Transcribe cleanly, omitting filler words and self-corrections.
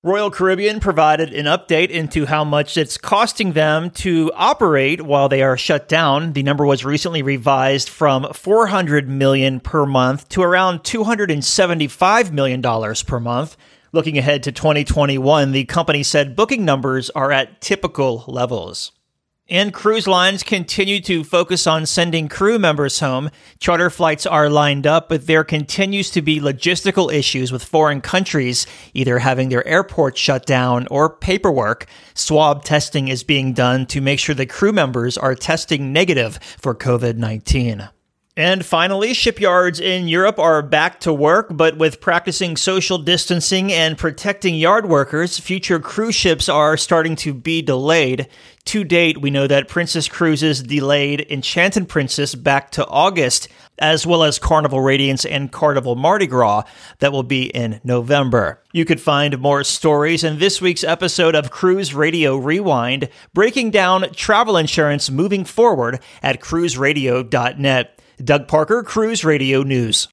Royal Caribbean provided an update into how much it's costing them to operate while they are shut down. The number was recently revised from $400 million per month to around $275 million per month. Looking ahead to 2021, the company said booking numbers are at typical levels. And cruise lines continue to focus on sending crew members home. Charter flights are lined up, but there continues to be logistical issues with foreign countries either having their airports shut down or paperwork. Swab testing is being done to make sure the crew members are testing negative for COVID-19. And finally, shipyards in Europe are back to work, but with practicing social distancing and protecting yard workers, future cruise ships are starting to be delayed. To date, we know that Princess Cruises delayed Enchanted Princess back to August, as well as Carnival Radiance and Carnival Mardi Gras that will be in November. You could find more stories in this week's episode of Cruise Radio Rewind, breaking down travel insurance moving forward at cruiseradio.net. Doug Parker, Cruise Radio News.